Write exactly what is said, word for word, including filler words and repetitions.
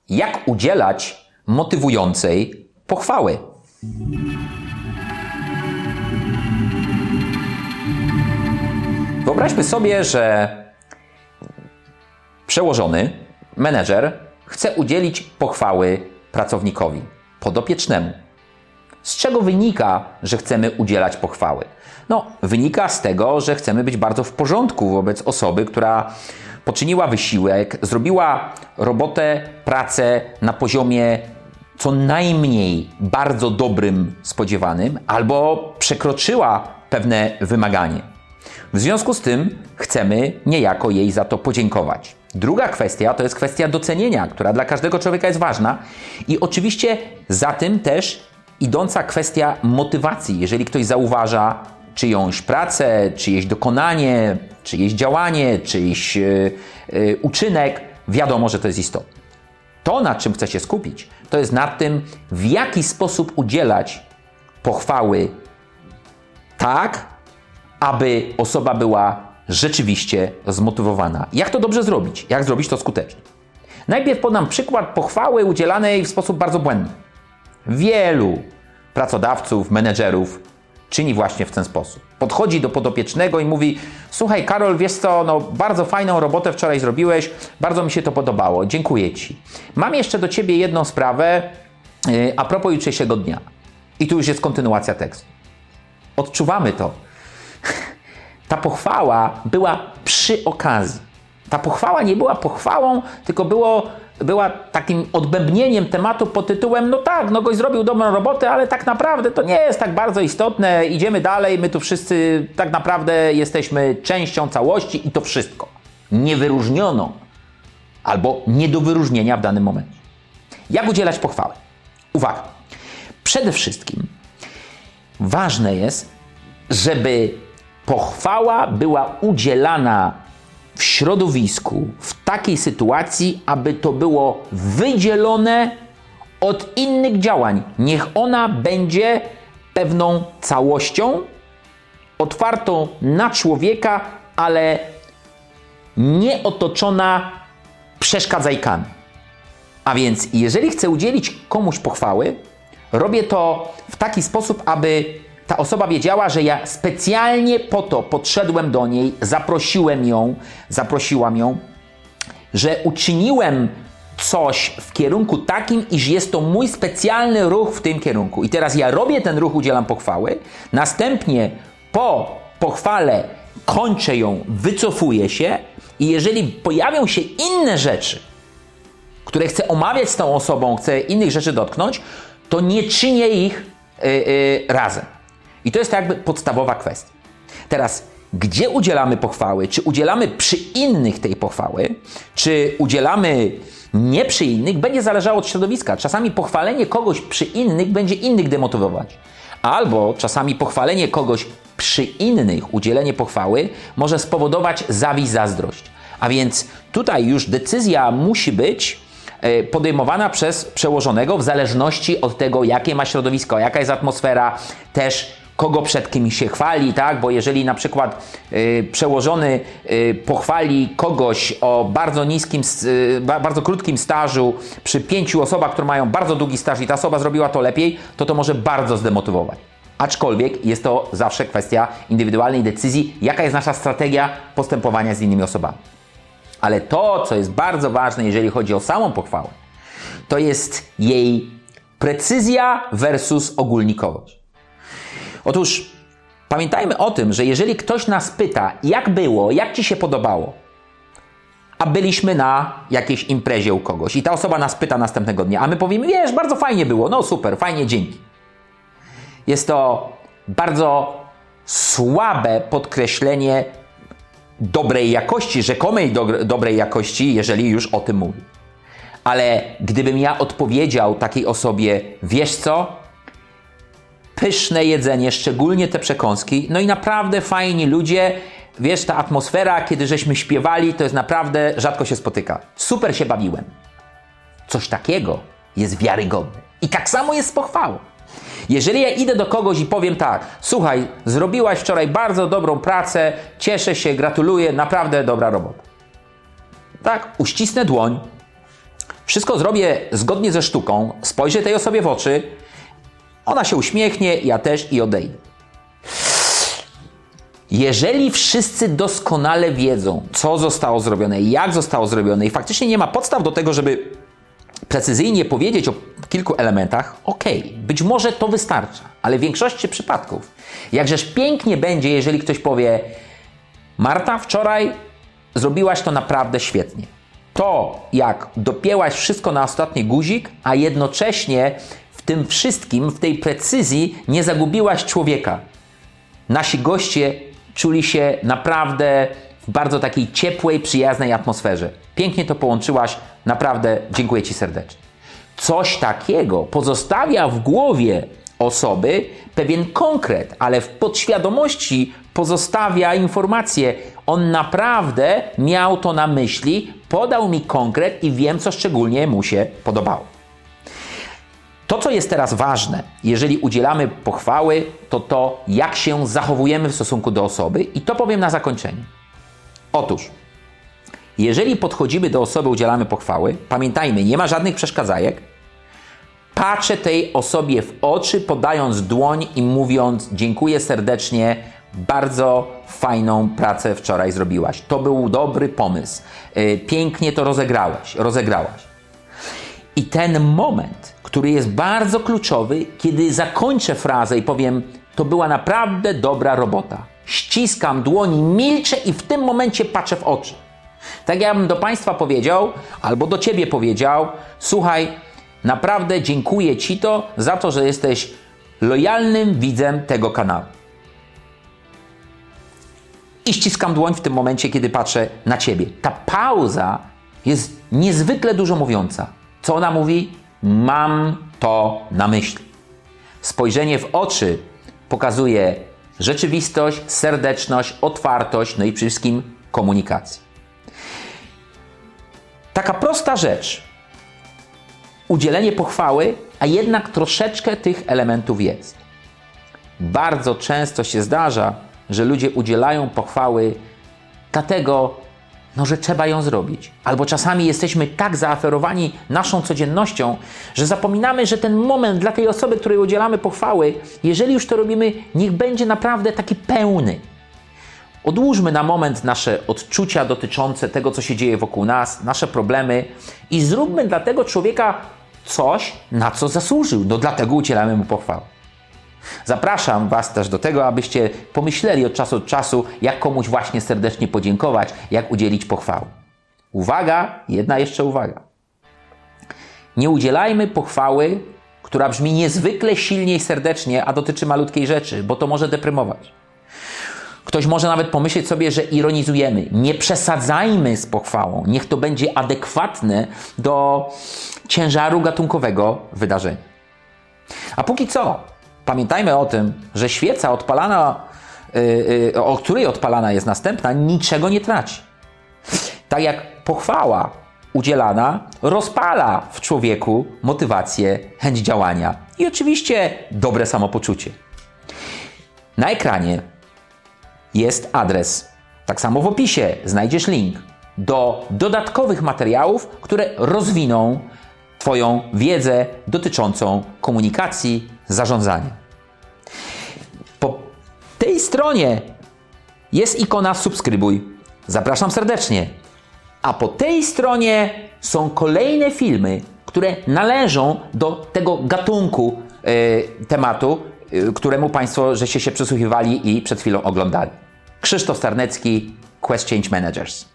Jak udzielać motywującej pochwały? Wyobraźmy sobie, że przełożony, menedżer chce udzielić pochwały pracownikowi, podopiecznemu. Z czego wynika, że chcemy udzielać pochwały? No, wynika z tego, że chcemy być bardzo w porządku wobec osoby, która poczyniła wysiłek, zrobiła robotę, pracę na poziomie co najmniej bardzo dobrym, spodziewanym, albo przekroczyła pewne wymaganie. W związku z tym chcemy niejako jej za to podziękować. Druga kwestia to jest kwestia docenienia, która dla każdego człowieka jest ważna i oczywiście za tym też idąca kwestia motywacji. Jeżeli ktoś zauważa czyjąś pracę, czyjeś dokonanie, czyjeś działanie, czyjś yy, yy, uczynek, wiadomo, że to jest istotne. To, na czym chcę się skupić, to jest nad tym, w jaki sposób udzielać pochwały tak, aby osoba była rzeczywiście zmotywowana. Jak to dobrze zrobić? Jak zrobić to skutecznie? Najpierw podam przykład pochwały udzielanej w sposób bardzo błędny. Wielu pracodawców, menedżerów czyni właśnie w ten sposób. Podchodzi do podopiecznego i mówi: słuchaj Karol, wiesz co, no bardzo fajną robotę wczoraj zrobiłeś, bardzo mi się to podobało, dziękuję Ci. Mam jeszcze do Ciebie jedną sprawę yy, a propos jutrzejszego dnia. I tu już jest kontynuacja tekstu. Odczuwamy to. Ta pochwała była przy okazji. Ta pochwała nie była pochwałą, tylko było, była takim odbębnieniem tematu pod tytułem: no tak, no goś zrobił dobrą robotę, ale tak naprawdę to nie jest tak bardzo istotne, idziemy dalej, my tu wszyscy tak naprawdę jesteśmy częścią całości i to wszystko. Nie wyróżniono albo nie do wyróżnienia w danym momencie. Jak udzielać pochwały? Uwaga! Przede wszystkim ważne jest, żeby pochwała była udzielana w środowisku, w takiej sytuacji, aby to było wydzielone od innych działań. Niech ona będzie pewną całością, otwartą na człowieka, ale nie otoczona przeszkadzajkami. A więc, jeżeli chcę udzielić komuś pochwały, robię to w taki sposób, aby ta osoba wiedziała, że ja specjalnie po to podszedłem do niej, zaprosiłem ją, zaprosiłam ją, że uczyniłem coś w kierunku takim, iż jest to mój specjalny ruch w tym kierunku. I teraz ja robię ten ruch, udzielam pochwały, następnie po pochwale kończę ją, wycofuję się i jeżeli pojawią się inne rzeczy, które chcę omawiać z tą osobą, chcę innych rzeczy dotknąć, to nie czynię ich yy, yy, razem. I to jest tak jakby podstawowa kwestia. Teraz, gdzie udzielamy pochwały? Czy udzielamy przy innych tej pochwały? Czy udzielamy nie przy innych? Będzie zależało od środowiska. Czasami pochwalenie kogoś przy innych będzie innych demotywować. Albo czasami pochwalenie kogoś przy innych, udzielenie pochwały może spowodować zawiść, zazdrość. A więc tutaj już decyzja musi być podejmowana przez przełożonego w zależności od tego, jakie ma środowisko, jaka jest atmosfera, też kogo przed kim się chwali, tak? Bo jeżeli na przykład y, przełożony y, pochwali kogoś o bardzo niskim, y, bardzo krótkim stażu przy pięciu osobach, które mają bardzo długi staż i ta osoba zrobiła to lepiej, to to może bardzo zdemotywować. Aczkolwiek jest to zawsze kwestia indywidualnej decyzji, jaka jest nasza strategia postępowania z innymi osobami. Ale to, co jest bardzo ważne, jeżeli chodzi o samą pochwałę, to jest jej precyzja versus ogólnikowość. Otóż pamiętajmy o tym, że jeżeli ktoś nas pyta, jak było, jak Ci się podobało, a byliśmy na jakiejś imprezie u kogoś i ta osoba nas pyta następnego dnia, a my powiemy: wiesz, bardzo fajnie było, no super, fajnie, dzięki. Jest to bardzo słabe podkreślenie dobrej jakości, rzekomej do, dobrej jakości, jeżeli już o tym mówi. Ale gdybym ja odpowiedział takiej osobie: wiesz co, pyszne jedzenie, szczególnie te przekąski, no i naprawdę fajni ludzie, wiesz, ta atmosfera, kiedy żeśmy śpiewali, to jest naprawdę, rzadko się spotyka. Super się bawiłem. Coś takiego jest wiarygodne. I tak samo jest z pochwałą. Jeżeli ja idę do kogoś i powiem tak: słuchaj, zrobiłaś wczoraj bardzo dobrą pracę, cieszę się, gratuluję, naprawdę dobra robota. Tak, uścisnę dłoń, Wszystko zrobię zgodnie ze sztuką, spojrzę tej osobie w oczy, ona się uśmiechnie, ja też i odejdę. Jeżeli wszyscy doskonale wiedzą, co zostało zrobione, jak zostało zrobione i faktycznie nie ma podstaw do tego, żeby precyzyjnie powiedzieć o kilku elementach, okej, okay, być może to wystarcza, ale w większości przypadków, jakżeż pięknie będzie, jeżeli ktoś powie: Marta, wczoraj zrobiłaś to naprawdę świetnie. To, jak dopięłaś wszystko na ostatni guzik, a jednocześnie w tym wszystkim, w tej precyzji nie zagubiłaś człowieka. Nasi goście czuli się naprawdę w bardzo takiej ciepłej, przyjaznej atmosferze. Pięknie to połączyłaś, naprawdę dziękuję Ci serdecznie. Coś takiego pozostawia w głowie osoby pewien konkret, ale w podświadomości pozostawia informację. On naprawdę miał to na myśli, podał mi konkret i wiem, co szczególnie mu się podobało. To, co jest teraz ważne, jeżeli udzielamy pochwały, to to, jak się zachowujemy w stosunku do osoby, i to powiem na zakończenie. Otóż, jeżeli podchodzimy do osoby, udzielamy pochwały, pamiętajmy, nie ma żadnych przeszkadzajek. Patrzę tej osobie w oczy, podając dłoń i mówiąc: dziękuję serdecznie, bardzo fajną pracę wczoraj zrobiłaś. To był dobry pomysł. Pięknie to rozegrałeś, rozegrałaś. I ten moment, który jest bardzo kluczowy, kiedy zakończę frazę i powiem: to była naprawdę dobra robota. Ściskam dłoni, milczę i w tym momencie patrzę w oczy. Tak jakbym do Państwa powiedział, albo do Ciebie powiedział: słuchaj, naprawdę dziękuję Ci to za to, że jesteś lojalnym widzem tego kanału. I ściskam dłoń w tym momencie, kiedy patrzę na Ciebie. Ta pauza jest niezwykle dużo mówiąca. Co ona mówi? Mam to na myśli. Spojrzenie w oczy pokazuje rzeczywistość, serdeczność, otwartość, no i przede wszystkim komunikację. Taka prosta rzecz. Udzielenie pochwały, a jednak troszeczkę tych elementów jest. Bardzo często się zdarza, że ludzie udzielają pochwały dlatego, no, że trzeba ją zrobić. Albo czasami jesteśmy tak zaaferowani naszą codziennością, że zapominamy, że ten moment dla tej osoby, której udzielamy pochwały, jeżeli już to robimy, niech będzie naprawdę taki pełny. Odłóżmy na moment nasze odczucia dotyczące tego, co się dzieje wokół nas, nasze problemy i zróbmy dla tego człowieka coś, na co zasłużył. No dlatego udzielamy mu pochwały. Zapraszam Was też do tego, abyście pomyśleli od czasu do czasu, jak komuś właśnie serdecznie podziękować, jak udzielić pochwały. Uwaga, jedna jeszcze uwaga. Nie udzielajmy pochwały, która brzmi niezwykle silnie i serdecznie, a dotyczy malutkiej rzeczy, bo to może deprymować. Ktoś może nawet pomyśleć sobie, że ironizujemy. Nie przesadzajmy z pochwałą. Niech to będzie adekwatne do ciężaru gatunkowego wydarzenia. A póki co, pamiętajmy o tym, że świeca odpalana, yy, yy, o której odpalana jest następna, niczego nie traci. Tak jak pochwała udzielana rozpala w człowieku motywację, chęć działania i oczywiście dobre samopoczucie. Na ekranie jest adres. Tak samo w opisie znajdziesz link do dodatkowych materiałów, które rozwiną Twoją wiedzę dotyczącą komunikacji, zarządzania. Po tej stronie jest ikona subskrybuj. Zapraszam serdecznie. A po tej stronie są kolejne filmy, które należą do tego gatunku yy, tematu, yy, któremu Państwo żeście się przysłuchiwali i przed chwilą oglądali. Krzysztof Starnecki, Quest Change Managers.